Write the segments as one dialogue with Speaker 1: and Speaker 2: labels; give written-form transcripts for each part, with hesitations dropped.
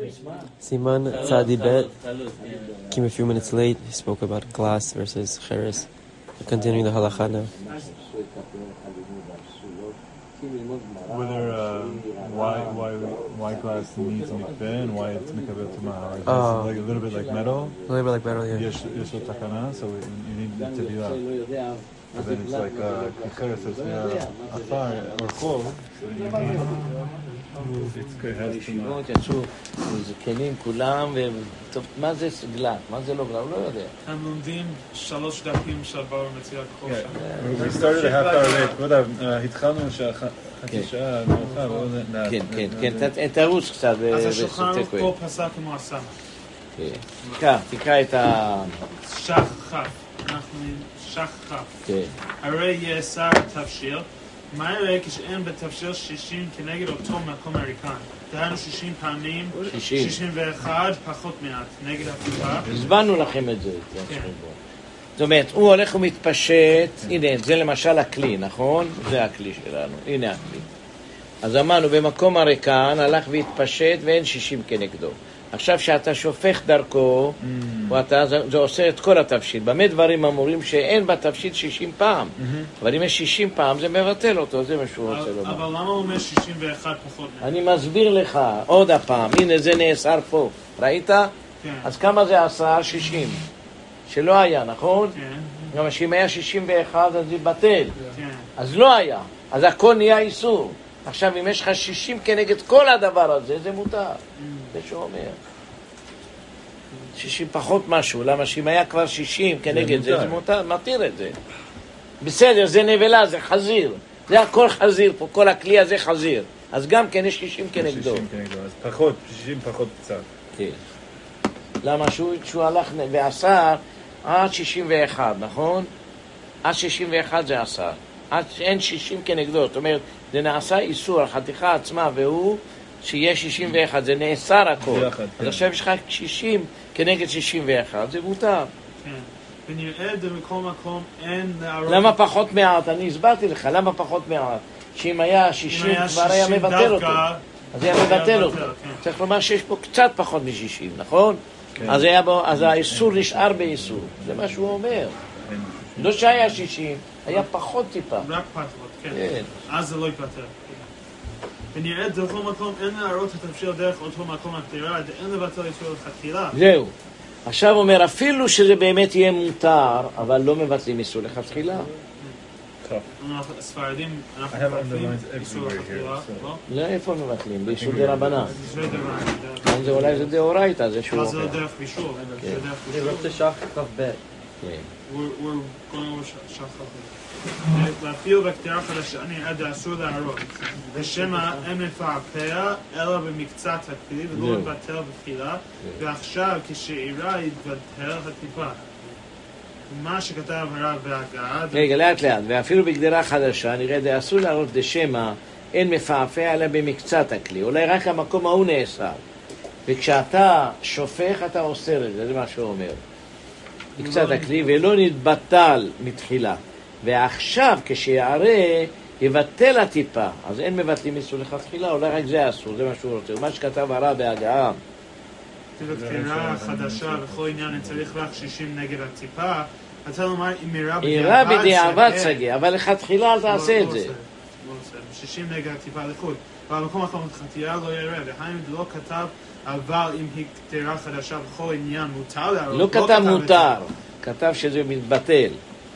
Speaker 1: Siman Tzadi Bet came a few minutes late. He spoke about glass versus cheres. We're continuing the halacha now.
Speaker 2: Whether why glass needs mikveh and why it's mikveh tumah. Like a little bit like metal.
Speaker 1: A little bit like metal, yeah.
Speaker 2: Yesh lo takana, so you need to be up. But then it's like cheres is afar or chol, so you need. It's good.
Speaker 3: הישיבות יצאו זקנים כולם, וטוב, מה זה גלת? מה זה לא גלת? הוא לא יודע.
Speaker 4: הם לומדים 3 דפים של בר מציע כל שעה.
Speaker 2: We started a half hour late. התחלנו חצי שעה מאוחר.
Speaker 3: כן, תרוץ קצת.
Speaker 4: אז השולחן פה פסק כמו הסמך.
Speaker 3: תקרא את ה...
Speaker 4: שחף. אנחנו שחף. הרי יאסר תבשיל. מה יראה כשאין בתבשיל 60 כנגד אותו מקום הריקן? דהיינו 60 פעמים, 61 פחות מעט, נגד הטיפה.
Speaker 3: הסברנו לכם את זה. זאת אומרת, הוא הולך ומתפשט, הנה, זה למשל הכלי, נכון? זה הכלי שלנו, הנה הכלי. אז אמרנו, במקום הריקן הלך והתפשט ואין 60 כנגדו. עכשיו שאתה שופך דרכו, זה עושה את כל התבשיל. במה דברים אמורים שאין בתבשיל 60 פעם? אבל אם יש 60 פעם, זה מבטל אותו, זה מה שהוא רוצה לומר.
Speaker 4: אבל למה הוא אומר 61 פחות?
Speaker 3: אני מסביר לך עוד הפעם, הנה זה נאסר פה. ראית? אז כמה זה עשה? 60. שלא היה, נכון? גם שאם היה 61, אז זה בטל. אז לא היה. אז הכל נהיה איסור. עכשיו, אם יש לך 60 כנגד כל הדבר הזה, זה מותר. זה שהוא אומר. 60 פחות משהו. למה שאם היה כבר 60 כנגד זה, זה מותר, מתיר את זה. בסדר, זה נבלה, זה חזיר. זה הכל חזיר פה, כל הכלי הזה חזיר. אז גם כן יש 60 כנגדו.
Speaker 2: 60 כנגדו, אז פחות, 60 פחות קצת.
Speaker 3: כן. למה שהוא הלך ועשה עד 61, נכון? עד 61 זה עשה. עד אין 60 כנגדו. זאת אומרת, זה נעשה איסור, החתיכה עצמה, והוא שיש 61, זה נאסר הכל. אז עכשיו יש לך 60 כנגד 61, זה מותר.
Speaker 4: כן. ונראה במקום מקום אין להראות...
Speaker 3: למה פחות מעט? אני הסברתי לך, למה פחות מעט? שאם היה 60 כבר היה מבטל אותו. אז היה מבטל אותו. צריך לומר שיש פה קצת פחות מ-60, נכון? אז האיסור נשאר באיסור. זה מה שהוא אומר. לא שהיה 60, היה פחות טיפה.
Speaker 4: רק פחות, כן. אז זה לא יפטר. ונראה בכל מקום אין להראות את התבשיל דרך אותו מקום הקטירה, אין לבטל איסור לכתחילה.
Speaker 3: זהו. עכשיו אומר, אפילו שזה באמת יהיה מותר, אבל לא מבטלים איסור לכתחילה.
Speaker 4: הספרדים, אנחנו מבטלים איסור לכתחילה, לא?
Speaker 3: לא, איפה מבטלים? באיסור דרבנן. זה אולי זה דאורייתא, זה שהוא...
Speaker 4: אבל זה לא דרך בישול.
Speaker 1: They wrote the Shach Kaf Bet.
Speaker 4: We're going over שחף Bet. ואפילו בקטירה חדשה נראה דאסור להראות. ושמה אין מפעפע, אלא במקצת הכלי, ולא מבטל בתחילה, ועכשיו כשאירה יתבטל הטיפה. מה שכתב הרב בהגעה...
Speaker 3: רגע, לאט לאט, ואפילו בקטירה חדשה נראה דאסור להראות דשמה, אין מפעפע, אלא במקצת הכלי. אולי רק המקום ההוא נאסר. וכשאתה שופך, אתה אוסר את זה, זה מה שהוא אומר. מקצת הכלי, ולא נתבטל מתחילה. ועכשיו, כשיערה, יבטל הטיפה. אז אין מבטלים איסור לכתחילה, אולי רק זה אסור, זה מה שהוא רוצה. מה שכתב הרב בהגעה.
Speaker 4: בקטירה חדשה, בכל עניין, אני צריך רק 60 נגד הטיפה. אתה לומר, אם
Speaker 3: אירה בדיעבד סגי, אבל לכתחילה אל תעשה את זה.
Speaker 4: 60 נגד הטיפה לחוד. אבל במקום אחר חתירה לא יראה, והאם לא כתב, אבל אם היא קטירה חדשה בכל עניין מותר להראות.
Speaker 3: לא כתב מותר, כתב שזה מתבטל.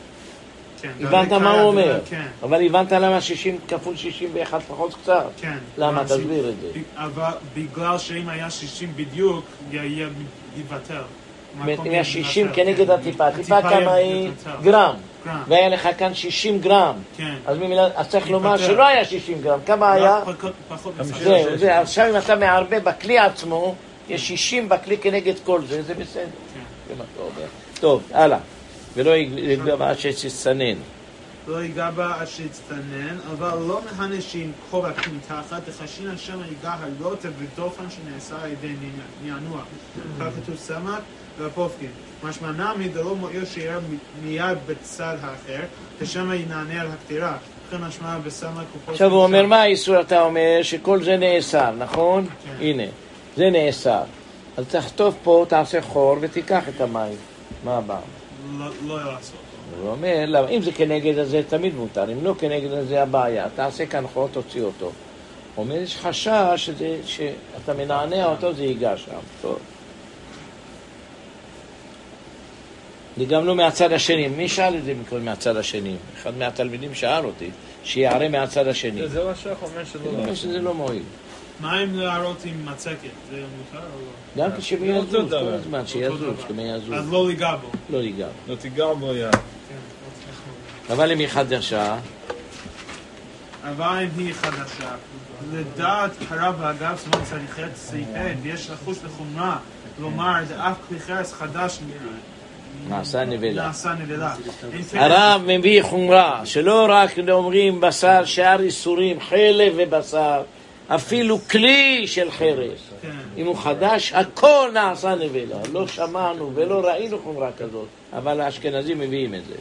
Speaker 3: הבנת מה הוא אומר? אבל הבנת למה 60 כפול 61 פחות קצת?
Speaker 4: כן.
Speaker 3: למה? תסביר את זה.
Speaker 4: אבל בגלל שאם היה 60 בדיוק, יהיה יבטל.
Speaker 3: אם היה 60 כנגד הטיפה, הטיפה כמה היא? גרם. והיה לך כאן 60 גרם. אז צריך לומר שלא היה 60 גרם. כמה היה?
Speaker 4: פחות
Speaker 3: זהו, עכשיו אם אתה מערבב בכלי עצמו, יש 60 בכלי כנגד כל זה, זה בסדר. זה מה אתה אומר. טוב, הלאה. ולא ייגע בה עד שיצטנן.
Speaker 4: לא ייגע בה עד שיצטנן, אבל לא מהנשים כובע מתחת, לחשין השם ייגע הלוטה ודופן שנעשה על ידי נענוע. כך כתוב סמק והפופקין. משמע נמי דלא מועיל שיהיה מיד בצד האחר, כשם ינענה על הקטירה. לכן משמע בסמק ופופקין.
Speaker 3: עכשיו הוא אומר מה האיסור? אתה אומר שכל זה נאסר, נכון? הנה. זה נאסר. אז תכתוב פה, תעשה חור ותיקח את המים. מה הבא?
Speaker 4: לא לעשות.
Speaker 3: הוא אומר, למה? אם זה כנגד הזה תמיד מותר, אם לא כנגד הזה הבעיה, תעשה כאן חור, תוציא אותו. הוא אומר, יש חשש שאתה מנענע אותו, זה ייגע שם. טוב. זה גם לא מהצד השני. מי שאל את זה מכל מהצד השני? אחד מהתלמידים שאל אותי, שיערה מהצד השני.
Speaker 2: זה מה שאנחנו אומרים שלא.
Speaker 3: אני אומר שזה לא מועיל.
Speaker 4: מה אם להראות עם מצקת? זה מותר או לא?
Speaker 3: גם כשיזוז, כל הזמן שיזוז, כשיזוז.
Speaker 4: אז לא ליגע בו.
Speaker 3: לא ליגע.
Speaker 2: לא תיגע בו, יא.
Speaker 3: אבל אם היא חדשה,
Speaker 4: אבל אם היא חדשה, לדעת הרב והאגף סימן צריך את סייפד, ויש לחוש לחומרה, לומר, זה אף כלי חרס חדש
Speaker 3: נעשה נבלה.
Speaker 4: נעשה נבלה.
Speaker 3: הרב מביא חומרה, שלא רק אומרים בשר, שאר איסורים, חלב ובשר, אפילו כלי של חרס. אם הוא חדש, הכל נעשה נבלה. לא שמענו ולא ראינו חומרה כזאת, אבל האשכנזים מביאים את זה.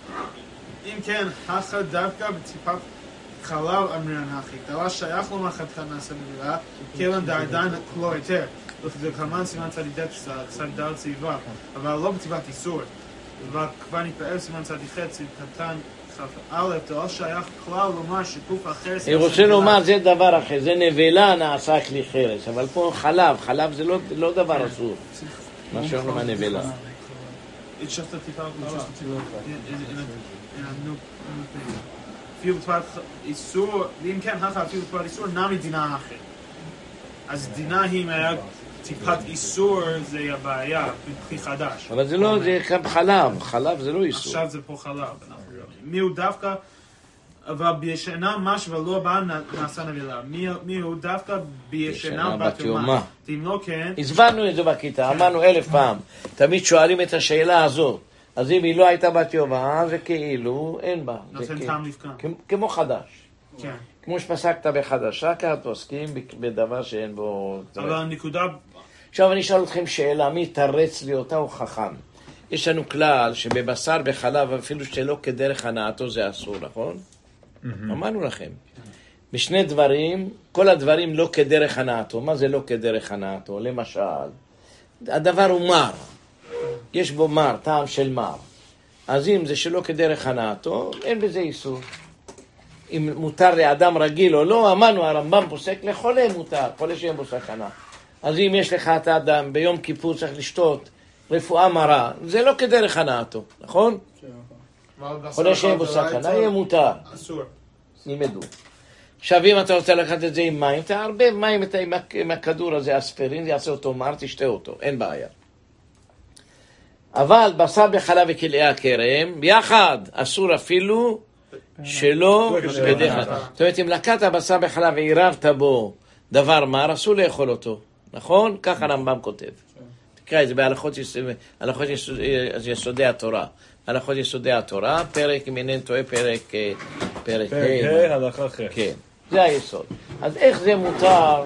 Speaker 4: אם כן, אחת דווקא בטיפת חלב אמרן הכי, דבר שייך לומר חתיכה נעשה נבלה, כיוון דעדיין כלו היתר. זה כמובן סימן צדיק צד דל צבע, אבל לא בטיפת איסור. וכבר נתפאר סימן צדיק חצי, קטן א', דבר שייך כלל לומר שיקוף החרס.
Speaker 3: אני רוצה לומר, זה דבר אחר, זה נבלה נעשה כלי חרס, אבל פה חלב זה לא דבר אסור. מה שאנחנו מה נבלה.
Speaker 4: It's just a type of color. In a new thing. אפילו תפת איסור, ואם כן, אפילו תפת איסור, נמי דינה אחר. אז דינה היא היה טיפת איסור, זה הבעיה, בכלי חדש.
Speaker 3: אבל זה לא, זה חלב זה לא איסור.
Speaker 4: עכשיו זה פה חלב. מי הוא דווקא, אבל בישנה משהו ולא בא נעשה נבלה. מי הוא דווקא בישנה בת יומה. אם לא כן...
Speaker 3: הסברנו את זה בכיתה, אמרנו 1000 פעם. תמיד שואלים את השאלה הזאת. אז אם היא לא הייתה בת יומה, זה כאילו אין בה.
Speaker 4: נותן טעם לפקן.
Speaker 3: כמו חדש.
Speaker 4: כן.
Speaker 3: כמו שפסקת בחדשה, כעת עוסקים בדבר שאין בו...
Speaker 4: אבל הנקודה...
Speaker 3: עכשיו אני אשאל אתכם שאלה, מי תרץ לי אותה הוא חכם. יש לנו כלל שבבשר בחלב, אפילו שלא כדרך הנעתו זה אסור, נכון? אמרנו לכם. בשני דברים, כל הדברים לא כדרך הנעתו. מה זה לא כדרך הנעתו? למשל, הדבר הוא מר. יש בו מר, טעם של מר. אז אם זה שלא כדרך הנעתו, אין בזה איסור. אם מותר לאדם רגיל או לא, אמרנו, הרמב"ם פוסק לחולה מותר, חולה שאין בו סכנה. אז אם יש לך את האדם ביום כיפור צריך לשתות רפואה מרה, זה לא כדרך הנעתו, נכון? חולה שאין בו סכנה, יהיה מותר.
Speaker 4: אסור.
Speaker 3: נימדו. עכשיו אם אתה רוצה לקחת את זה עם מים, תערבב מים עם הכדור הזה, אספרין, זה יעשה אותו מר, תשתה אותו, אין בעיה. אבל בשר בחלב וכלאי הכרם, ביחד אסור אפילו שלא כדרך. זאת אומרת, אם לקחת בשר בחלב ועירבת בו דבר מר, אסור לאכול אותו, נכון? ככה הרמב"ם כותב. תקרא את זה בהלכות יסודי התורה. הלכות יסודי התורה, פרק, אם אינני טועה, פרק
Speaker 2: ה' הלכה ח'.
Speaker 3: כן, זה היסוד. אז איך זה מותר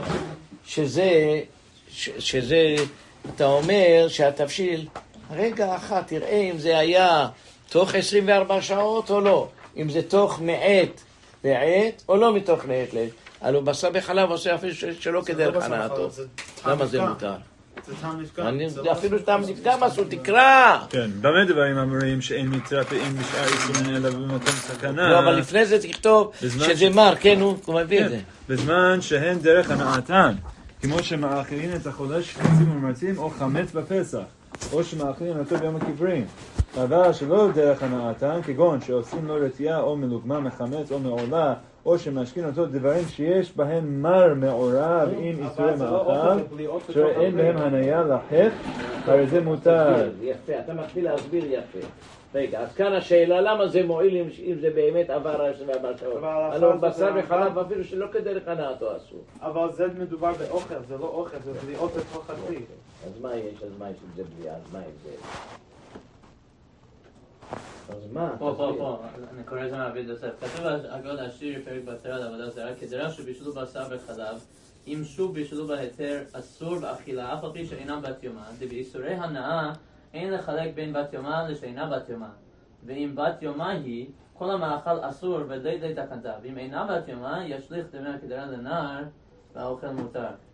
Speaker 3: שזה, אתה אומר שהתבשיל, רגע אחת, תראה אם זה היה תוך 24 שעות או לא. אם זה תוך מעת לעת או לא מתוך מעת לעת. הלוא בשר בחלב עושה אפילו שלא כדרך הנעתו. למה זה מותר?
Speaker 4: זה טעם נפגע.
Speaker 3: זה אפילו טעם נפגע משהו, תקרא!
Speaker 2: כן, במה דברים אמרים שאין מתרפאים בשאר איסורים אלא במקום סכנה?
Speaker 3: לא, אבל לפני זה תכתוב שזה מר, כן, הוא מביא את זה.
Speaker 2: בזמן שהן דרך הנעתן, כמו שמאכילים את החולה שחצים ומרצים או חמץ בפסח, או שמאכילים אותו ביום הכיפורים. אבל שלא דרך הנעתן, כגון שעושים לו רתיעה או מלוגמה מחמץ או מעולה, או שמשכין אותו דברים שיש בהם מר מעורב עם איסורי מאכל, שאין בהם הניה לחף, הרי זה מותר.
Speaker 3: יפה, אתה מתחיל להסביר יפה. רגע, אז כאן השאלה, למה זה מועיל אם זה באמת עבר 24 שעות? הלוא בשר וחלב אפילו שלא כדרך הנעתו אסור.
Speaker 4: אבל זה מדובר באוכל, זה לא אוכל, זה בליעות לתוך חצי.
Speaker 3: אז מה יש? אז מה יש עם זה בליעה? אז מה יש זה? אז מה?
Speaker 5: פה, אני קורא את זה מהבית יוסף. כתוב אגוד השיר פרק בתורה לעבודה זרה, כדרה שבישלו בשר וחלב, אם שוב בישלו בהיתר אסור באכילה, אף על פי שאינם בת יומה, ובאיסורי הנאה אין לחלק בין בת יומה לשאינה בת יומה. ואם בת יומה היא, כל המאכל אסור ודי תקנתה, ואם אינה בת יומה, ישליך דמי כדרה לנער, והאוכל מותר.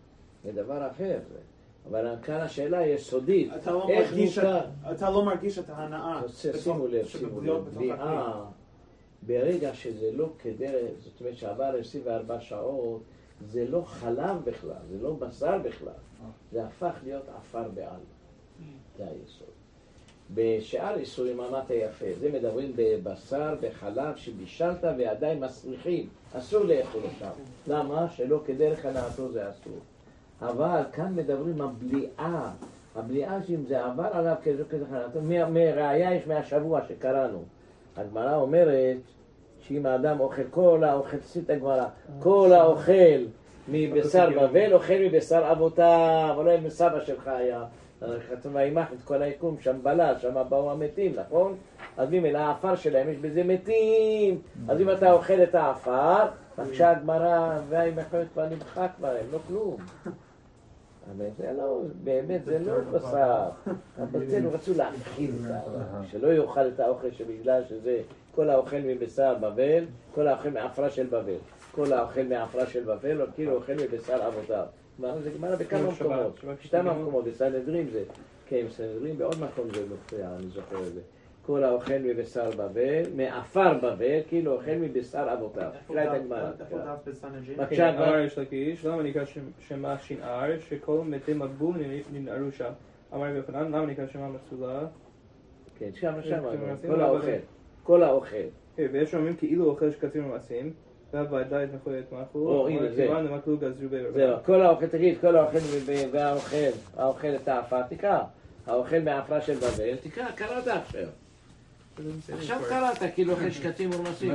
Speaker 3: זה דבר אחר. אבל כאן השאלה יסודית,
Speaker 4: אתה לא מרגיש את ההנאה.
Speaker 3: שימו לב, בליעה, ברגע שזה לא כדרך, זאת אומרת שעבר 24 שעות, זה לא חלב בכלל, זה לא בשר בכלל, זה הפך להיות עפר בעל. זה היסוד. בשאר איסורים אמרת יפה, זה מדברים בבשר, בחלב שבישלת ועדיין מסריחים, אסור לאכול אותם. למה? שלא כדרך הנעתו זה אסור. אבל כאן מדברים הבליעה, הבליעה שאם זה עבר עליו כדרך הנעתו, מראיה יש מהשבוע שקראנו. הגמרא אומרת שאם האדם אוכל כל האוכל, תשים הגמרא, כל האוכל מבשר בבל, אוכל מבשר אבותיו, אבל לא מסבא שלך היה. כתוב וימח את כל היקום שם בלל, שם באו המתים, נכון? אז ממילא האפר שלהם יש בזה מתים. אז אם אתה אוכל את האפר, בבקשה הגמרא והימח כבר נמחק בהם, לא כלום. זה לא, באמת זה לא בשר. הבצלנו רצו להכיל את האוכל, שלא יאכל את האוכל שבגלל שזה כל האוכל מבשר בבל, כל האוכל מאפרה של בבל. כל האוכל מאפרה של בבל, כאילו אוכל מבשר אבותיו. זה גמרא בכמה מקומות, שתיים מקומות, בסנהדרין זה, כן, בסנהדרין בעוד מקום זה מופיע, אני זוכר את זה. כל האוכל מבשר בבל, מאפר בבל, כאילו אוכל מבשר אבותיו. תקרא את הגמרא.
Speaker 5: בבקשה, אמר יש לקיש, למה נקרא שמה שנער, שכל מתי מבול ננערו שם. אמר יוחנן, למה נקרא שמה מצולה?
Speaker 3: כן, שם, כל האוכל. כל האוכל.
Speaker 5: ויש אומרים כאילו אוכל שקצים ומעשים. והוועדה התנחו את מחו, כיוון למקלו גזרו ברבנן.
Speaker 3: זהו, כל האוכל, תגיד, כל האוכל והאוכל את האפר, תקרא. האוכל מהאפרה של בבל, תקרא, קראת עכשיו. עכשיו קראת, כאילו אוכל שקצים ומעשים.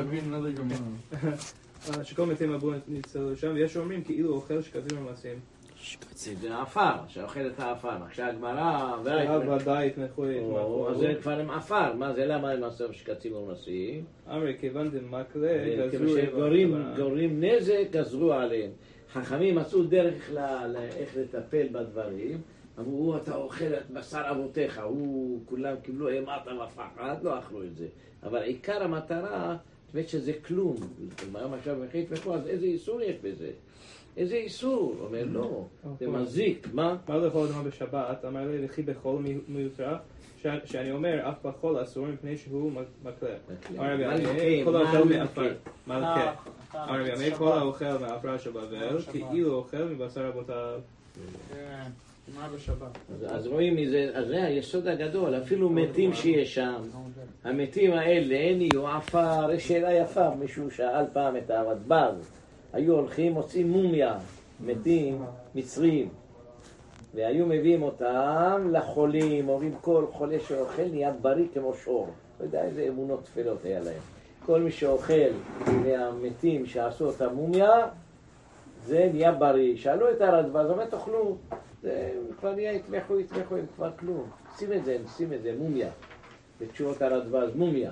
Speaker 5: שכל מתי מבול נצלו שם, ויש אומרים כאילו אוכל שקצים ומעשים.
Speaker 3: זה האפר, שאוכל את האפר. עכשיו הגמרא...
Speaker 5: והוועדה התנחו את מחו.
Speaker 3: אז זה כבר עם אפר, מה זה? למה הם עשו שקצים ומעשים?
Speaker 5: אמרי, כיוון דמקלה,
Speaker 3: גזרו נזק, גזרו עליהם. חכמים עשו דרך איך לטפל בדברים. אמרו, אתה אוכל את בשר אבותיך, כולם קיבלו אימת ופחד, לא אכלו את זה. אבל עיקר המטרה, באמת שזה כלום. כלומר, עכשיו מחית ופה, אז איזה איסור יש בזה? איזה איסור? הוא אומר, לא, זה מזיק, מה?
Speaker 5: מה לא יכול לדבר בשבת? אמר לי, לכי בחול מיותר, שאני אומר, אף בחול אסור מפני שהוא מקלה. אמר לי, כל האוכל מאפר. מלכה. אמר לי, כל האוכל מאפרה של בבל, כאילו אוכל מבשר אבותיו.
Speaker 4: מה בשבת?
Speaker 3: אז רואים מזה, אז זה היסוד הגדול, אפילו מתים שיש שם. המתים האלה נהיו עפר, יש שאלה יפה, מישהו שאל פעם את הרדב"ז. היו הולכים, מוצאים מומיה, מתים, מצרים, והיו מביאים אותם לחולים, אומרים כל חולה שאוכל נהיה בריא כמו שור. לא יודע איזה אמונות תפלות היה להם. כל מי שאוכל מהמתים שעשו אותה מומיה, זה נהיה בריא. שאלו את הרדב"ז, אומר תאכלו, זה כבר נהיה, יתמכו, הם כבר כלום. שים את זה, מומיה. בתשובות הרדב"ז, מומיה.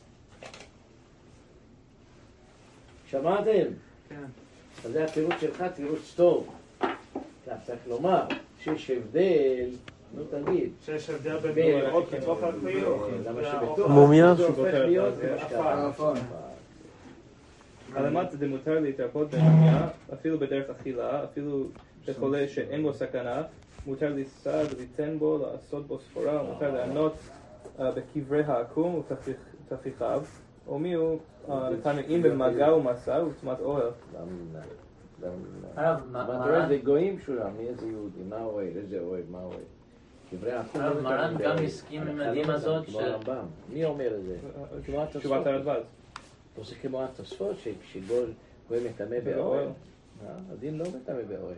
Speaker 3: שמעתם?
Speaker 4: כן.
Speaker 3: אז זה התירוץ שלך, תירוץ טוב. אתה צריך לומר שיש הבדל, נו תגיד.
Speaker 4: שיש הבדל בין לראות בתוך הכלי או
Speaker 1: מומיה?
Speaker 3: זה הופך להיות
Speaker 4: עפר.
Speaker 5: הלמת זה מותר להתרפות במומיה, אפילו בדרך אכילה, אפילו בחולה שאין בו סכנה, מותר לישא וליתן בו, לעשות בו סחורה, מותר לענות בקברי העקום ותפיחיו, ומי הוא לטמאים במגע ומסע וטומאת אוהל.
Speaker 3: מה אתה רואה? זה גויים שולם, מי איזה יהודי? מה אוהל? איזה אוהל? מה אוהל? קברי העקום לא
Speaker 5: מרן
Speaker 3: מטמאים
Speaker 5: גם הסכים עם הדין הזאת של...
Speaker 3: מי אומר את זה?
Speaker 5: תשובת הרדב"ז.
Speaker 3: אתה עושה כמו התוספות שגוי מטמא באוהל. הדין לא מטמא באוהל.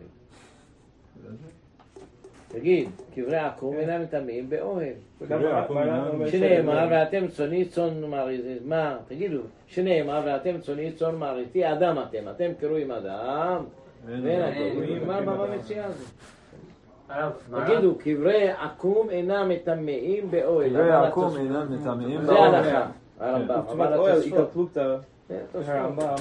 Speaker 3: תגיד, קברי העקום אינם מטמאים באוהל. שנאמר ואתם צאני צאן מרעיתי. מה? תגידו, שנאמר ואתם צאני צאן מרעיתי. אדם אתם קרויים אדם. ואין הקרויים. מה מציע זה? תגידו, קברי עקום אינם מטמאים באוהל.
Speaker 2: קברי העקום אינם מטמאים
Speaker 3: זה
Speaker 2: באוהל.
Speaker 3: הלכה. הרמב"ם.
Speaker 5: וטומאת אוהל התקפלות הרמב"ם.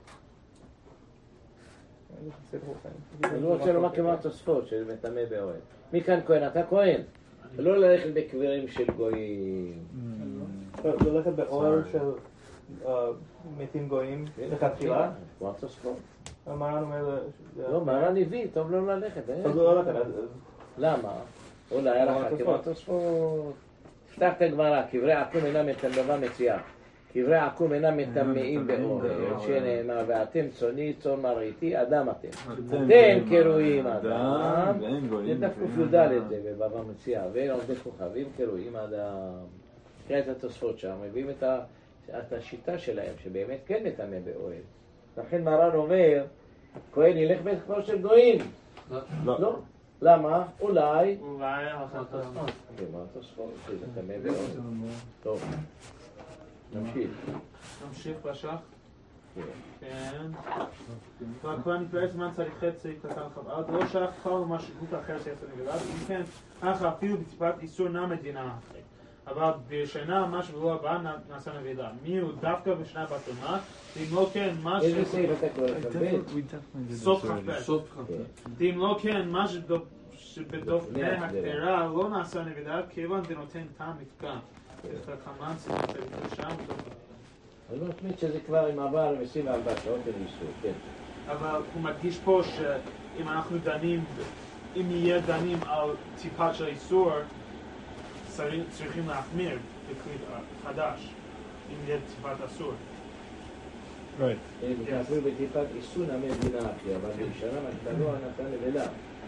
Speaker 3: אני רוצה לומר כמו התוספות של מטמא באוהל. מי כאן כהן? אתה כהן. לא ללכת בקברים של גויים.
Speaker 5: ללכת באוהל של מתים גויים לכתחילה?
Speaker 3: כמו התוספות.
Speaker 4: המרן אומר...
Speaker 3: לא, מרן הביא, טוב לא ללכת.
Speaker 4: טוב לא ללכת.
Speaker 3: למה? אולי היה לך כמו תוספות. פתח את הגמרא, קברי עקום אינם מטמאה מציאה. קברי עקום אינם מטמאים באוהל, שנאמר, ואתם צוני צאן מרעיתי, אדם אתם. אתם קרויים אדם, זה דף ק"ד זה בבבא מציעא, ואין עובדי כוכבים קרויים אדם. תראה את התוספות שם, מביאים את השיטה שלהם, שבאמת כן מטמא באוהל. לכן מרן אומר, כהן ילך בית כמו של גויים. לא. למה? אולי...
Speaker 4: אולי התוספות.
Speaker 3: מה התוספות? שזה טמא באוהל. טוב.
Speaker 4: נמשיך בשח. כן. כבר נקרא זמן צריך חצי קטן חבל. לא שח כל מה שגוף אחר שיעשה נגדיו. אם כן, אך אפילו בטיפת איסור מדינה אחרת. אבל בשנה מה שבוע הבא נעשה נגדיו. מי הוא דווקא בשנה בתומה? אם לא כן, מה ש...
Speaker 3: איזה סעיף אתה קורא לכם?
Speaker 4: סוף כ"ב. אם לא כן, מה שבדופני הקטרה לא נעשה נגדיו, כיוון זה נותן טעם מפגע.
Speaker 3: אני לא מתמיד שזה כבר עם עבר 24 שעות לניסוי, כן.
Speaker 4: אבל הוא מדגיש פה שאם אנחנו דנים, אם יהיה דנים על טיפת של איסור, צריכים להחמיר בכלי חדש, אם יהיה טיפת אסור.
Speaker 3: אפילו בטיפת איסור המדינה אחי, אבל בישנה מתקלוע נתן נבלה.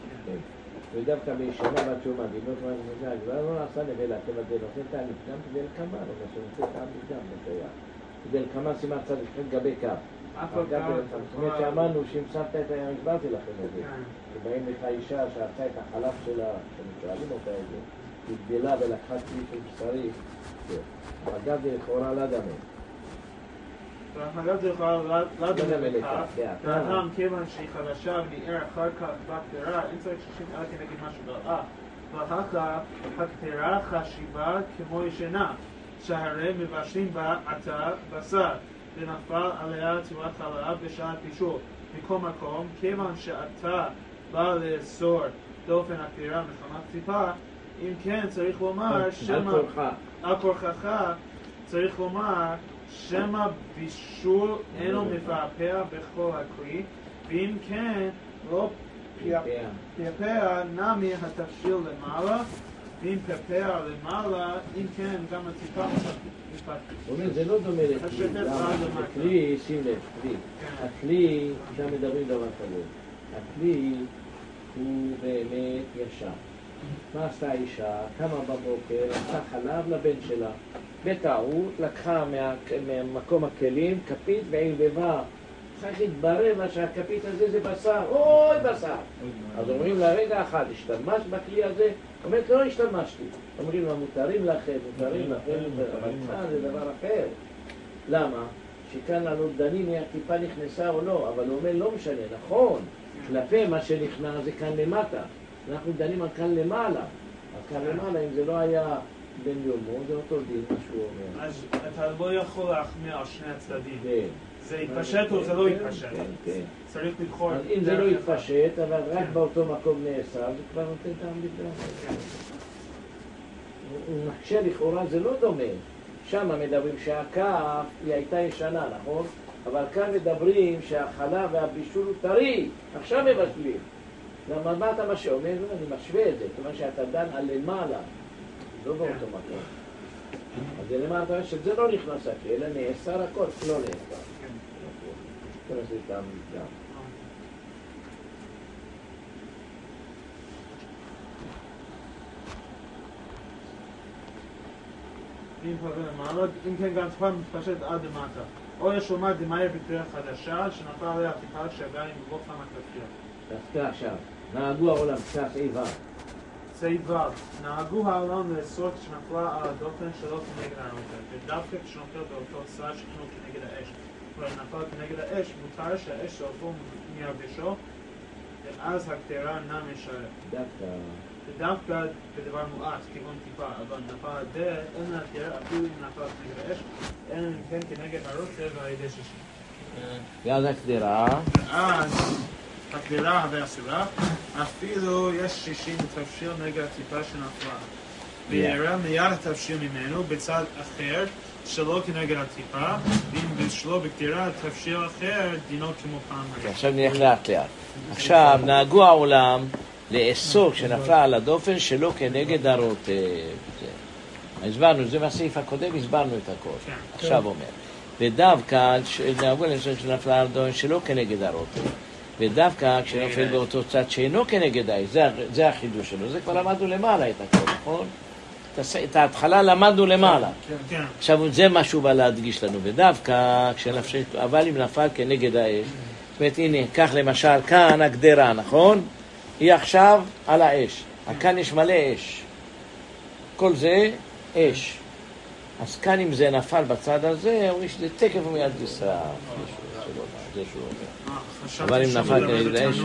Speaker 3: ודווקא בישנה בת יומה, דינות מה זה מזג, לא נעשה נבלה, כיוון זה נותן טעם לפגם כדי לקמה, לא נותן טעם לפגם בקריאה. כדי לקמה סימן צד לפגם גבי קו. זאת אומרת שאמרנו שאם שמת את ה... הסברתי לכם את זה. שבאים לך אישה שעשה את החלב שלה, שואלים אותה את זה, היא גדלה ולקחה כלי של בשרי, אגב זה לכאורה לא דמה.
Speaker 4: אגב זה לכאורה לא דמה לכך, ואדם כיוון שהיא חדשה ונער אחר כך בקטרה, אין צריך 60 אלא כנגד משהו גרעה. ואחר כך הקטרה חשיבה כמו ישנה, שהרי מבשלים בה עתה בשר, ונפל עליה צורת חלב בשעת בישול. מכל מקום, כיוון שעתה בא לאסור דופן הקטרה מחמת טיפה, אם כן צריך לומר על כורכך צריך לומר שמא בישול אינו מפעפע בכל הכלי, ואם כן לא פעפע נמי התבשיל למעלה, ואם פעפע למעלה, אם כן גם הטיפה
Speaker 3: אומר, זה לא דומה לכלי, הכלי, שים לב, הכלי, שם מדברים דבר כזה, הכלי הוא באמת ישר. מה עשתה האישה? קמה בבוקר, עשתה חלב לבן שלה. בטעות לקחה ממקום הכלים כפית וערבבה. צריך להתברר לה שהכפית הזה זה בשר. אוי בשר! אז אומרים לה, רגע אחד, השתמשת בכלי הזה? אומרת, לא השתמשתי. אומרים לה, מותרים לכם, אבל כאן זה דבר אחר. למה? שכאן לנו דנים מהכיפה נכנסה או לא, אבל הוא אומר, לא משנה, נכון. כלפי מה שנכנס זה כאן למטה. אנחנו דנים על כאן למעלה. על כאן למעלה, אם זה לא היה בן יומו, זה אותו דין, מה שהוא אומר.
Speaker 4: אז אתה לא יכול להחמיר על שני הצדדים. כן. זה יתפשט או זה לא יתפשט.
Speaker 3: כן.
Speaker 4: צריך לבחור.
Speaker 3: אז אם זה לא יתפשט, אבל רק באותו מקום נאסר, זה כבר נותן טעם לפגם. הוא מקשה לכאורה, זה לא דומה. שם מדברים שהכף היא הייתה ישנה, נכון? אבל כאן מדברים שהחלב והבישול הוא טרי. עכשיו מבשלים. למה מה אתה משווה? אומר, אני משווה את זה, כיוון שאתה דן על למעלה, לא באותו מקום. אז זה למעלה, אתה אומר שזה לא נכנס הכי, אלא נאסר הכל, לא נאסר. כל זה טעם לפגם.
Speaker 4: אם כן גם טיפה מתפשט עד למטה. או יש לומר דמאיה בקריאה חדשה, שנפל עליה טיפה שעדיין בבוא חמת כפיה.
Speaker 3: תעשתה עכשיו, נהגו העולם, סעיף ו'.
Speaker 4: סעיף ו', נהגו העולם לאסור כשנפלה על הדופן שלא כנגד הרוטה, ודווקא כשנופל באותו צד שכנו כנגד האש. ונפל כנגד האש, מותר שהאש סופו מירבשו, ואז הקטרה אינה משרת. ודווקא בדבר מועט, כגון טיפה, אבל נפל הדרך, אין להקטרה, אפילו אם נפל כנגד האש, אין כן כנגד הרוטה והידי שישים.
Speaker 3: ואז הקטרה.
Speaker 4: ואז הקטרה והסירה, אפילו יש 60 תבשיל נגד הטיפה שנפלה. ויראה מיד התבשיל ממנו בצד אחר שלא כנגד הטיפה, ואם בשלו בקדירה תבשיל אחר דינו כמו פעם ראשונה.
Speaker 3: עכשיו נלך לאט לאט. עכשיו נהגו העולם לאסור כשנפלה על הדופן שלא כנגד הרוטב. הסברנו, זה בסעיף הקודם, הסברנו את הכל. עכשיו אומר. ודווקא נהגו לאסור כשנפלה על הדופן שלא כנגד הרוטב. ודווקא כשנופל באותו צד שאינו כנגד האש, זה החידוש שלו. זה כבר למדנו למעלה את הכל, נכון? את ההתחלה למדנו למעלה. עכשיו זה מה שהוא בא להדגיש לנו. ודווקא כשנפל, אבל אם נפל כנגד האש, זאת אומרת, הנה, כך למשל, כאן הגדרה, נכון? היא עכשיו על האש. כאן יש מלא אש. כל זה אש. אז כאן אם זה נפל בצד הזה, אומרים שזה תקף ומיד נשרף. זה שהוא אומר. אבל אם נפל כנגד האש,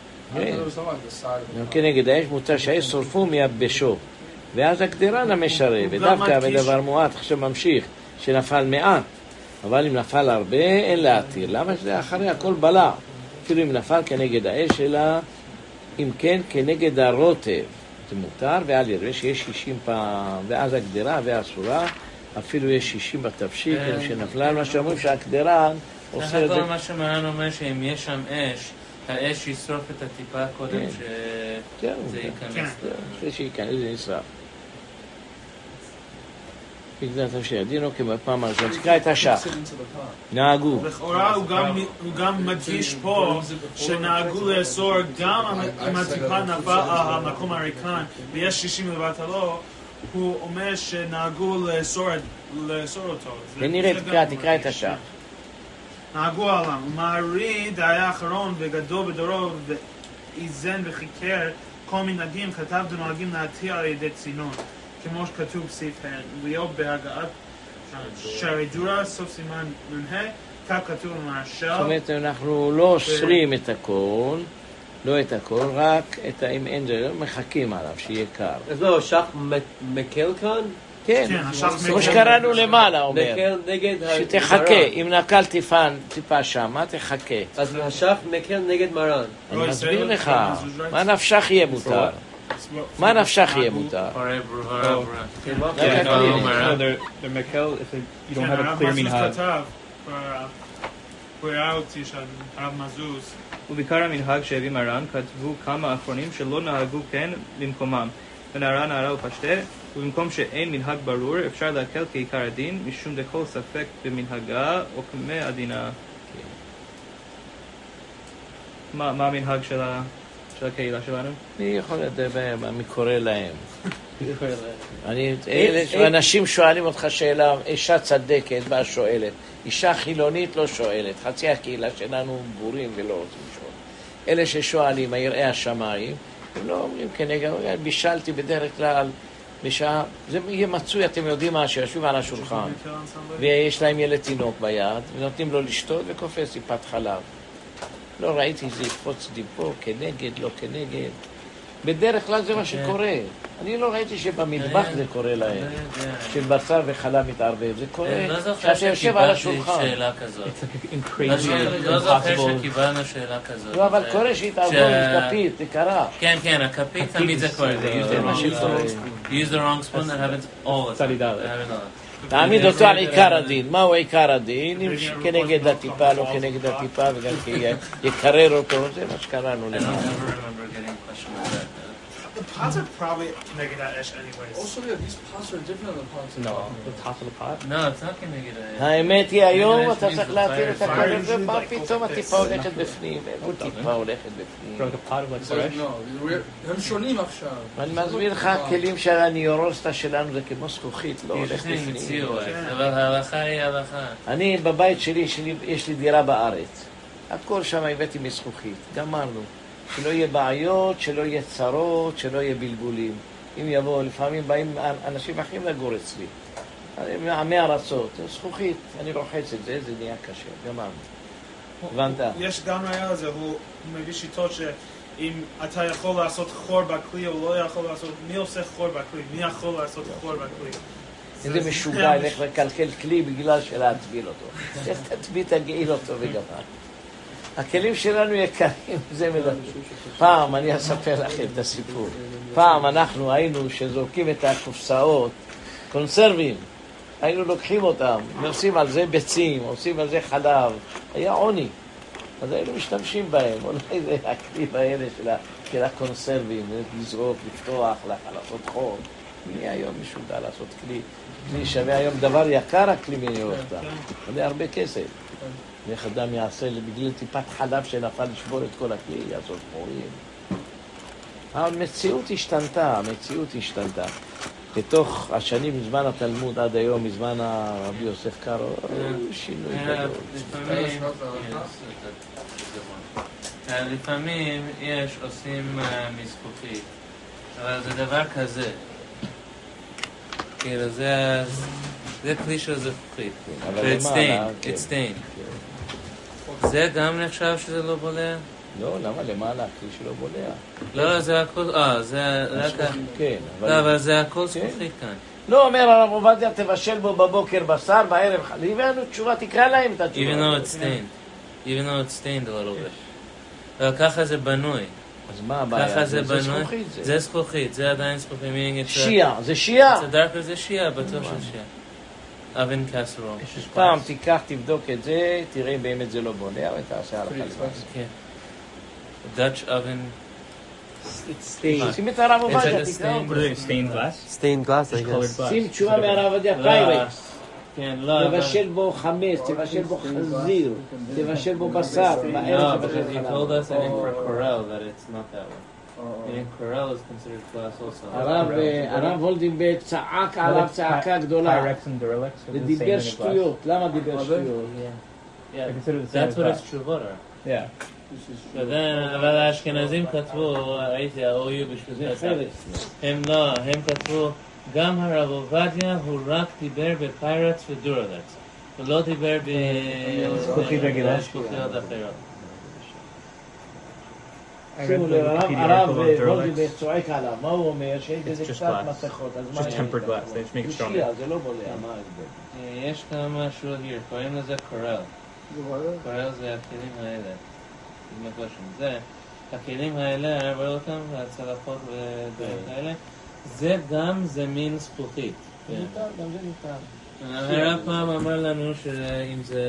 Speaker 3: כנגד האש מותר שהאש שורפו מייבשו. ואז הגדרה נמשרה, ודווקא בדבר מועט, עכשיו ממשיך, שנפל מעט. אבל אם נפל הרבה, אין להתיר. למה שזה אחרי הכל בלע? אפילו אם נפל כנגד האש, אלא אם כן כנגד הרוטב. זה מותר, ועל יראה שיש 60 פעם, ואז הגדרה והאסורה, אפילו יש 60 בתבשיל, שנפלה, מה שאומרים שהגדרה עושה את זה.
Speaker 5: מה שמען אומר שאם יש שם אש, האש ישרוף את הטיפה קודם שזה ייכנס.
Speaker 3: זה שייכנס, זה נשרף. בגלל תבשיל, דינו כפעם הראשונה, תקרא את השח. נהגו.
Speaker 4: לכאורה הוא גם מדגיש פה שנהגו לאסור גם אם הטיפה נפל על המקום הריקן ויש 60 לבטלו, הוא אומר שנהגו לאסור אותו.
Speaker 3: ונראה, תקרא את השח.
Speaker 4: נהגו עליו, ומעריד היה האחרון וגדול בדורו ואיזן וחיקר כל מנהגים, כתב דנוהגים להתיר על ידי צינון. כמו שכתוב בסעיף להיות בהגעת שערי דורה, סוף סימן מ"ה, כך כתוב במהרש"ל.
Speaker 3: זאת אומרת, אנחנו לא אוסרים את הכל, לא את הכל, רק את אם אין זה, מחכים עליו, שיהיה קר.
Speaker 1: אז לא, שח מקל כאן?
Speaker 3: כן, כמו שקראנו למעלה, אומר.
Speaker 1: מקל נגד
Speaker 3: שתחכה, אם נקל טיפה שם, תחכה.
Speaker 1: אז השח מקל נגד מרן.
Speaker 3: אני מסביר לך, מה נפשך יהיה מותר? מה נפשך יהיה מותר?
Speaker 2: The Mekel, if you don't have a clear minhag. ובעיקר המנהג שהביא מרן, כתבו כמה אחרונים שלא נהגו כן במקומם. ונערה נערה ופשטה, ובמקום שאין מנהג ברור, אפשר להקל כעיקר הדין, משום דכל ספק במנהגה או כמה עדינה. מה המנהג של הקהילה שלנו?
Speaker 3: אני יכול לדבר מה קורה להם. אנשים שואלים אותך שאלה, אישה צדקת באה שואלת, אישה חילונית לא שואלת, חצי הקהילה שלנו בורים ולא רוצים לשאול. אלה ששואלים, היראי השמיים, הם לא אומרים כנגד, בישלתי בדרך כלל בשעה, זה יהיה מצוי, אתם יודעים מה, שיושבים על השולחן ויש להם ילד תינוק ביד ונותנים לו לשתות וקופץ טיפת חלב. לא ראיתי זה יקפוץ לי פה, כנגד, לא כנגד. בדרך כלל זה מה שקורה. אני לא ראיתי שבמטבח זה קורה להם. של בשר וחלב מתערבב. זה קורה שאתה יושב על השולחן.
Speaker 5: שאלה כזאת. לא זוכר שקיבלנו שאלה כזאת.
Speaker 3: לא, אבל קורה שהתערבו עם כפית, זה קרה.
Speaker 5: כן, כן, הכפית תמיד זה קורה. Use the wrong spoon that happens all the time.
Speaker 3: תעמיד אותו על עיקר הדין. מהו עיקר הדין? אם כנגד הטיפה, לא כנגד הטיפה, וגם יקרר אותו, זה מה שקראנו למעלה.
Speaker 4: The pots are probably connected to Esh anyways.
Speaker 6: Also, yeah, these pots are different than the pots.
Speaker 2: No, the top of the pot?
Speaker 5: No, it's not connected to
Speaker 3: האמת היא היום, אתה צריך להתיר את הכל הזה, מה פתאום הטיפה הולכת בפנים? איפה טיפה הולכת בפנים?
Speaker 2: Like a pot of like fresh?
Speaker 6: No, הם שונים עכשיו.
Speaker 3: אני מסביר לך, הכלים של הניורוסטה שלנו זה כמו זכוכית, לא הולך
Speaker 5: יש לי
Speaker 3: בפנים.
Speaker 5: מציאות, אבל ההלכה היא ההלכה.
Speaker 3: אני בבית שלי, יש לי דירה בארץ. הכל שם הבאתי מזכוכית, גמרנו. שלא יהיה בעיות, שלא יהיה צרות, שלא יהיה בלבולים. אם יבואו, לפעמים באים אנשים אחרים לגור אצלי. מעמי ארצות, זכוכית, אני רוחץ את זה, זה נהיה קשה, גמרנו. הבנת?
Speaker 4: יש גם ראיה לזה, הוא מביא שיטות שאם אתה יכול לעשות חור בכלי או לא יכול לעשות, מי עושה חור בכלי? מי יכול לעשות חור בכלי?
Speaker 3: איזה משוגע ילך לקלקל כלי בגלל שלהטביל אותו. איך תטביל, תגעיל אותו וגמר. הכלים שלנו יקרים, זה מדבר. פעם אני אספר לכם את הסיפור. פעם אנחנו היינו שזורקים את הקופסאות, קונסרבים, היינו לוקחים אותם, עושים על זה ביצים, עושים על זה חלב, היה עוני. אז היינו משתמשים בהם, אולי זה הכלי האלה של הקונסרבים, לזרוק, לפתוח, לעשות חור. מי היום מישהו יודע לעשות כלי? כלי שווה היום דבר יקר הכלי מיוחדה. זה הרבה כסף. ואיך אדם יעשה בגלל טיפת חלב שנפל לשבור את כל הכלי, יעשות חורים. המציאות השתנתה. בתוך השנים מזמן התלמוד עד היום, מזמן הרבי יוסף קארו, שינוי גדול.
Speaker 5: לפעמים עושים מזכוכית, אבל זה דבר כזה. כאילו זה כלי של זכוכית. It's stained. זה גם נחשב שזה לא בולע?
Speaker 3: לא, למה? למעלה, כלי שלא בולע.
Speaker 5: לא, זה הכל, זה רק...
Speaker 3: כן,
Speaker 5: לא, אבל זה הכל זכוכית כאן.
Speaker 3: לא, אומר הרב עובדיה, תבשל בו בבוקר בשר, בערב חליב, ואנו תשובה, תקרא להם את התשובה.
Speaker 5: Even though it's stained a little bit. אבל ככה זה בנוי.
Speaker 3: אז מה הבעיה?
Speaker 5: ככה זה בנוי.
Speaker 3: זכוכית זה.
Speaker 5: זה זכוכית, זה עדיין זכוכית.
Speaker 3: שיעה, זה שיעה.
Speaker 5: זה שיעה, בטוח של שיעה. אבן קסרול.
Speaker 3: פעם תיקח, תבדוק את זה, תראה אם באמת זה לא בולע, ותעשה על החליבה.
Speaker 5: כן. Dutch oven.
Speaker 3: שים את הרב עובדיה, תקרא אותו.
Speaker 7: Stained glass?
Speaker 1: Stained glass, I guess.
Speaker 3: שים תשובה מהרב עובדיה, פיירקס.
Speaker 5: כן, לא.
Speaker 3: תבשל בו חמץ, תבשל בו חזיר, תבשל בו בשר.
Speaker 5: No, because he told us in for Corel that it's not that way. And Corel is considered glass also.
Speaker 3: הרב הולדינברג צעק עליו צעקה גדולה.
Speaker 7: Pyrex and Duralex are the same
Speaker 3: ודיבר
Speaker 7: in a glass.
Speaker 3: שטויות. למה דיבר שטויות?
Speaker 5: Yeah,
Speaker 7: I consider the same
Speaker 5: that's
Speaker 7: as
Speaker 5: what
Speaker 7: glass.
Speaker 5: his tshuvot are.
Speaker 7: Yeah.
Speaker 5: אבל האשכנזים כתבו, ראיתי, ה-OU בשביל זה, הם כתבו, גם הרב עובדיה הוא רק דיבר בפיירקס ודורלקס, הוא לא דיבר
Speaker 7: זכוכית רגילה.
Speaker 5: זכוכיות אחרות.
Speaker 3: שימו לב, הרב הולדינברג צועק עליו, מה הוא אומר? שיש בזה
Speaker 7: just
Speaker 3: קצת
Speaker 7: glass.
Speaker 3: מסכות, אז
Speaker 7: It's
Speaker 3: מה?
Speaker 7: just tempered glass. They just make it
Speaker 3: זה
Speaker 7: stronger.
Speaker 3: שיעה, זה לא בולע, מה ההבדל?
Speaker 5: יש כאן משהו here, קוראים לזה קורל. קורל זה הכלים האלה. זה, הכלים האלה, רואה אותם, הצלחות ודברים כאלה, זה גם זה מין זכוכית.
Speaker 3: גם זה ניתן.
Speaker 5: הרב פעם אמר לנו שאם זה...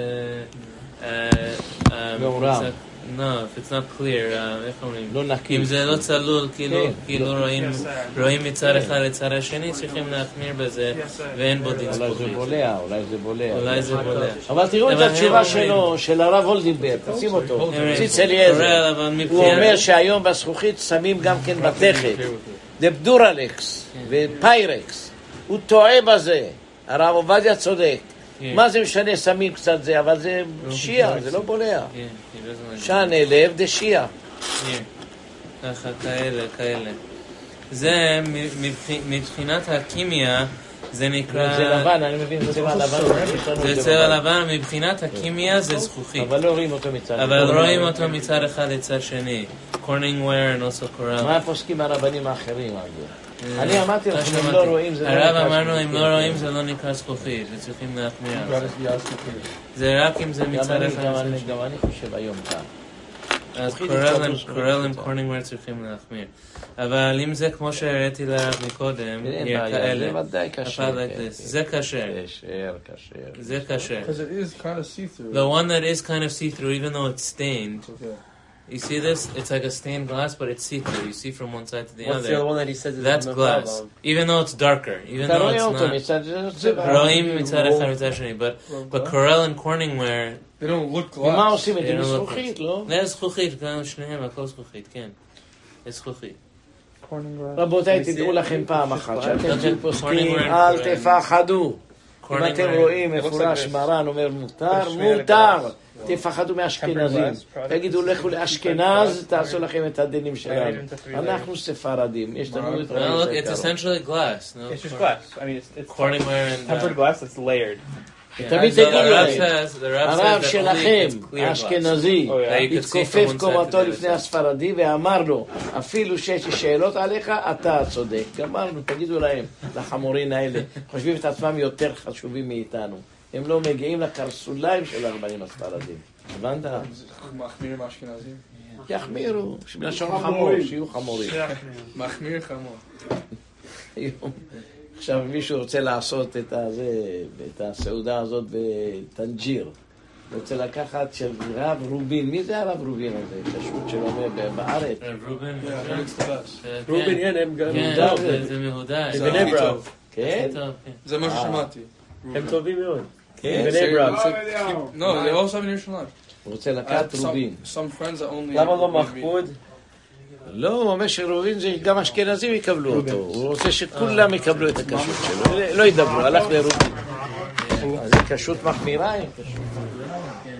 Speaker 3: מעורב.
Speaker 5: No, if it's not clear, איך אומרים?
Speaker 3: לא נקי.
Speaker 5: אם זה לא צלול, כאילו רואים מצד אחד לצד השני, צריכים להחמיר בזה, ואין בו דין
Speaker 3: אולי זה
Speaker 5: זכוכית.
Speaker 3: בולע, אולי זה בולע. אבל תראו את התשובה שלו, של הרב הולדינברג, תשים אותו. ציץ אליעזר. הוא אומר שהיום בזכוכית שמים גם כן בתכת. דורלקס ופיירקס. הוא טועה בזה. הרב עובדיה צודק. מה זה משנה, שמים קצת זה, אבל זה שיעה, זה לא בולע. שנה לב דשיעה.
Speaker 5: ככה, כאלה. זה מבחינת הכימיה, זה נקרא...
Speaker 3: זה לבן, אני מבין, זה צבע לבן.
Speaker 5: זה צבע לבן, מבחינת הכימיה זה זכוכית.
Speaker 3: אבל לא רואים אותו מצד.
Speaker 5: אבל רואים אותו מצד אחד לצד שני. קורנינגוור ונוסו קורל.
Speaker 3: מה הפוסקים הרבנים האחרים על זה? אני אמרתי לכם, אם לא רואים זה לא נקרא.
Speaker 5: הרב אמרנו, אם לא רואים זה לא נקרא זכוכית, וצריכים להחמיר על זה. זה רק אם זה מצד אחד.
Speaker 3: גם אני חושב היום כאן.
Speaker 5: אז קורל עם קורנינגוור צריכים להחמיר. אבל אם זה כמו שהראיתי לרב מקודם, יהיה כאלה.
Speaker 3: זה ודאי קשה.
Speaker 5: זה קשה. זה קשה.
Speaker 6: Because it is kind of see-through.
Speaker 5: The one that is kind of see-through, even though it's stained. You see this? It's like a stained glass, but it's see-through. You see from one side to the
Speaker 1: What's the other
Speaker 5: other.
Speaker 1: one that he says is
Speaker 5: That's glass. Even though it's darker. Even
Speaker 3: אתה
Speaker 5: though
Speaker 3: רואה
Speaker 5: it's
Speaker 3: אותו
Speaker 5: not...
Speaker 3: מצד זה.
Speaker 5: רואים מצד אחד מצד שני. But Corel and Corningware...
Speaker 6: They don't look
Speaker 3: ומה
Speaker 6: glass.
Speaker 3: עושים את זה? מזכוכית, לא?
Speaker 5: זה זכוכית, גם שניהם, הכל זכוכית, כן. זה זכוכית.
Speaker 3: רבותיי, תדעו לכם פעם אחת, שאתם
Speaker 5: זה
Speaker 3: פוסקים, אל תפחדו. אם אתם רואים מפורש מרן אומר מותר, תפחדו מאשכנזים. תגידו, לכו לאשכנז, תעשו לכם את הדינים שלנו. אנחנו ספרדים, יש לנו את
Speaker 5: Look, it's essentially glass. No?
Speaker 7: It's just glass. I mean, it's
Speaker 5: Corningware and...
Speaker 7: tempered glass that's layered.
Speaker 3: תמיד
Speaker 5: So
Speaker 3: תגידו
Speaker 5: the Rav
Speaker 3: להם,
Speaker 5: says that
Speaker 3: הרב
Speaker 5: only
Speaker 3: שלכם,
Speaker 5: it's clear glass.
Speaker 3: האשכנזי,
Speaker 7: Oh, yeah.
Speaker 5: You could see
Speaker 3: התכופף
Speaker 5: from one side
Speaker 3: קומתו
Speaker 5: to the
Speaker 3: לפני
Speaker 5: other.
Speaker 3: הספרדי ואמר לו, אפילו שיש לי שאלות עליך, אתה צודק. גמרנו, תגידו להם, לחמורין האלה, חושבים את עצמם יותר חשובים מאיתנו. הם לא מגיעים לקרסוליים של הרבנים הספרדים. הבנת?
Speaker 6: מחמירים אשכנזים.
Speaker 3: יחמירו, בלשון חמור, שיהיו חמורים.
Speaker 6: מחמיר חמור.
Speaker 3: עכשיו מישהו רוצה לעשות את הסעודה הזאת בטנג'יר. רוצה לקחת של רב רובין. מי זה הרב רובין הזה? כשרות שלו בארץ.
Speaker 5: רובין.
Speaker 1: רובין, הם גם...
Speaker 5: זה מהודע.
Speaker 6: זה הכי טוב.
Speaker 3: כן?
Speaker 6: זה מה ששמעתי.
Speaker 1: הם טובים מאוד.
Speaker 3: כן?
Speaker 1: בני ברק.
Speaker 6: No, they also have in Yerushalayim.
Speaker 3: הוא רוצה לקחת רובין.
Speaker 6: Some friends that only...
Speaker 1: למה לא מחמוד?
Speaker 3: לא, הוא אומר שרובין זה גם אשכנזים יקבלו אותו. הוא רוצה שכולם יקבלו את הכשרות שלו. לא ידברו, הלך לרובין. אז זה כשרות מחמירה?